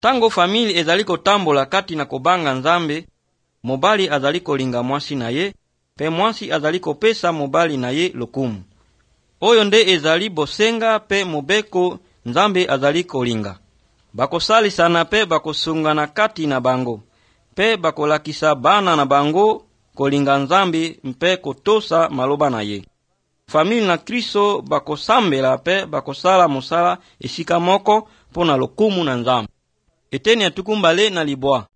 Tango famili ezali kotambola kati na kobanga Nzambe, mobali azali kolinga mwasi na ye, pe mwasi azali kopesa mobali na ye lokumu. Oyo nde ezali bosenga pe mobeko Nzambe azali kolinga. Bakosalisana pe bakosungana kati na bango, pe bakolakisa bana na bango kolinga Nzambe mpe kotosa maloba na ye. Famili na Kristo bakosambela pe bakosala mosala esika moko pona lokumu na Nzambe. Eteni atukumbale na libwa.